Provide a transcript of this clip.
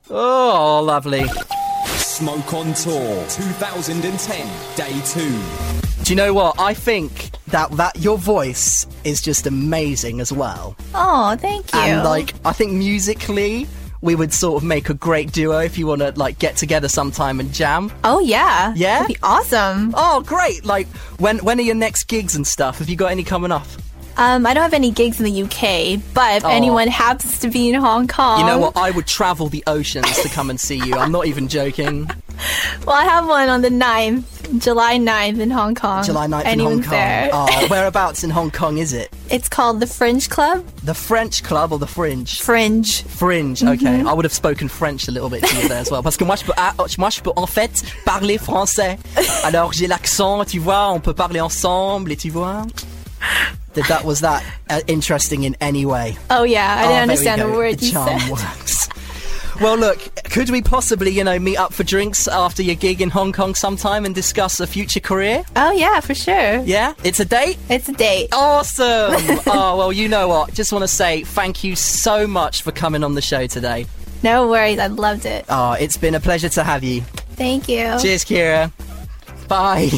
Oh, lovely. Smoke on Tour 2010, Day 2. Do you know what? I think that your voice is just amazing as well. Oh, thank you. And, like, I think musically, we would sort of make a great duo if you want to, like, get together sometime and jam. Oh, yeah. Yeah? That'd be awesome. Oh, great. Like, when are your next gigs and stuff? Have you got any coming up? I don't have any gigs in the UK, but if anyone happens to be in Hong Kong... You know what? I would travel the oceans to come and see you. I'm not even joking. Well, I have one on the 9th, July 9th in Hong Kong. July 9th Anyone's in Hong Kong. there. Oh, whereabouts in Hong Kong is it? It's called the Fringe Club. The French Club or the Fringe? Fringe. Fringe, okay. I would have spoken French a little bit to you there as well. Parce que moi, je peux en fait parler français. Alors, j'ai l'accent, tu vois, on peut parler ensemble, et tu vois. Was that interesting in any way? Oh, yeah. I didn't there we understand go. the word The you charm said. works. Well, look, could we possibly, meet up for drinks after your gig in Hong Kong sometime and discuss a future career? Oh, yeah, for sure. Yeah? It's a date? It's a date. Awesome! Oh, well, you know what? Just want to say thank you so much for coming on the show today. No worries. I loved it. Oh, it's been a pleasure to have you. Thank you. Cheers, Kira. Bye.